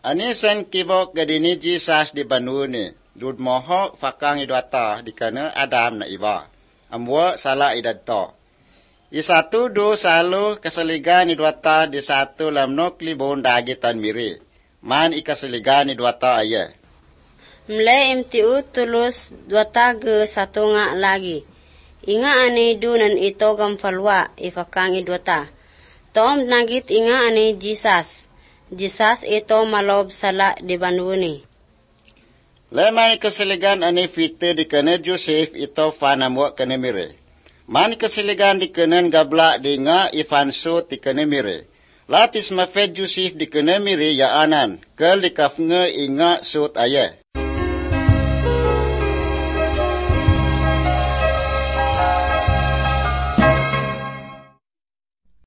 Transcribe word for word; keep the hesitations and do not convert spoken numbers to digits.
Ani sen kibok gadini Jesus di banu ni. Dud mohok fakang idwata dikana Adam na iba. Amwa salah idato. I satu do salo kasaligan idwata di satu lamnok libon dagitan miri. Man ikasaligan idwata aya. Mle imtiu tulus dwata ge satu nga lagi. Inga ane dunan ito gamfalwa ifakang idwata. Tom nagit inga ane Jesus. Jesus ito malob sala di banwuni. Lemay kasiligan ane fite di kana Joseph ito fanamwa kana mire. Man kasiligan di kanan gabla di nga ifanso di kana mire. Latis mafed Joseph di kana mire yaanan. Kel di kafnga inga sut aya.